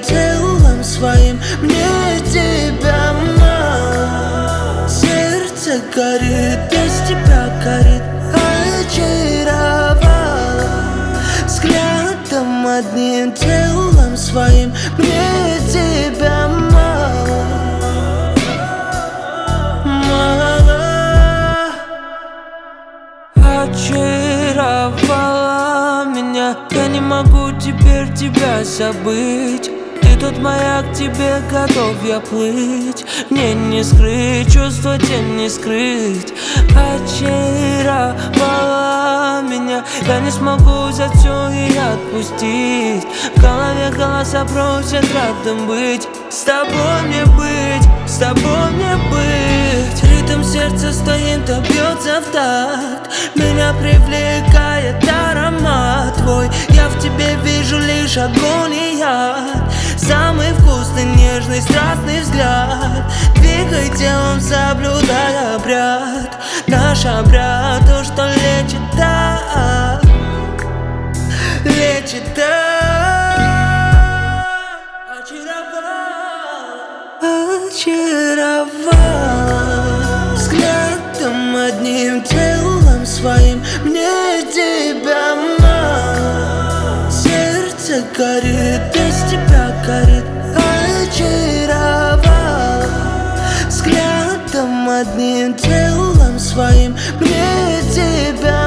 телом своим мне тебя мало. Сердце горит, без тебя горит, очаровала. Взглядом одним, телом своим мне тебя мало. Мало. Очаровала меня, я не могу теперь тебя забыть. Ты тот маяк, тебе готов я плыть. Мне не скрыть, чувства тень не скрыть. Очаровала меня, я не смогу взять все и отпустить. В голове голоса просят рядом быть. С тобой мне быть, с тобой мне быть. Ритм сердца стоит, то бьется в такт. Меня привлекает аромат твой. Я в тебе вижу лишь огонь и яд. Самый вкусный, нежный, страстный взгляд. Двигай телом, соблюдая обряд. Наш обряд, то, что лечит так, лечит так. Очаровала. Взглядом одним, телом своим мне тебя мало. Сердце горит, без тебя горит, очаровала. Взглядом одним, телом своим мне тебя